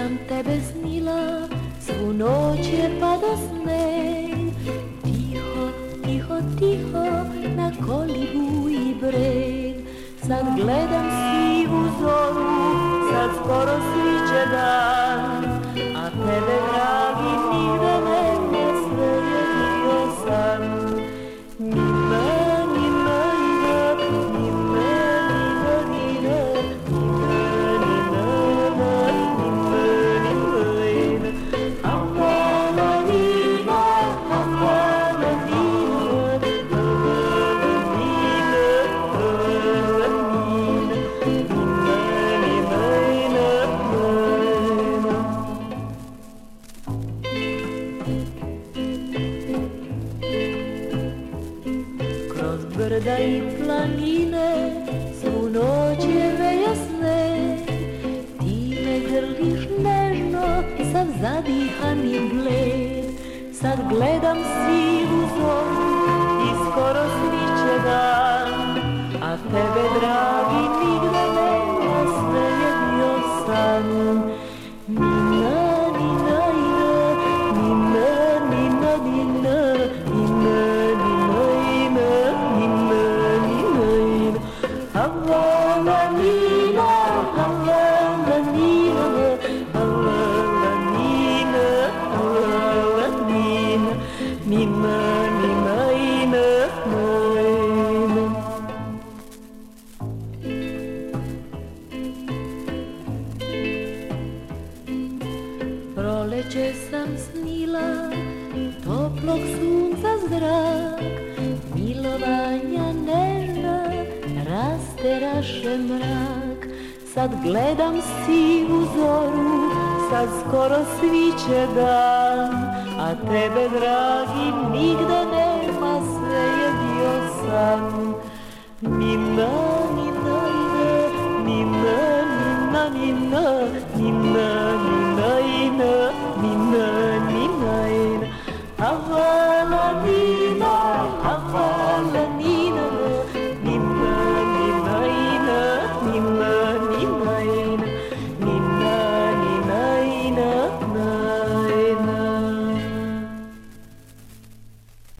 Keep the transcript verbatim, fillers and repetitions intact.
sam tebe snila svu noć je padosne. Tiho, tiho, tiho na kolibu i breg. Sad gledam sivu zoru, sad skoro sviće dan, a tebe dragi nigde nema, sve je bio san. Nina, Nina, Nina, Nina, Nina, Nina, Nina, Nina, Nina, Nina, Havana, Nina, Havana, Nina, Havana, brda i planine, svu noć je vejasne. Ti me grliš nežno, sav zadihan i bled. Sad gledam sivu zoru i skoro sviće dan, a tebe dragi nigde nema, sve je bio san. Nina, Nina, Nina, Nina, Nina, Nina, Havana, Nina, Havana, Nina, Havana, Nina, Havana, Nina, Nina, Nina, Nina, Nina. Proleće sam snila, toplog sunca zrak, milovanja nežna, rasteraše mrak. Sad gledam sivu zoru, sad skoro sviće dan, a tebe dragi nigde nema, sve je bio san. Nina, Nina, Nina, Nina, Nina, Nina, Nina,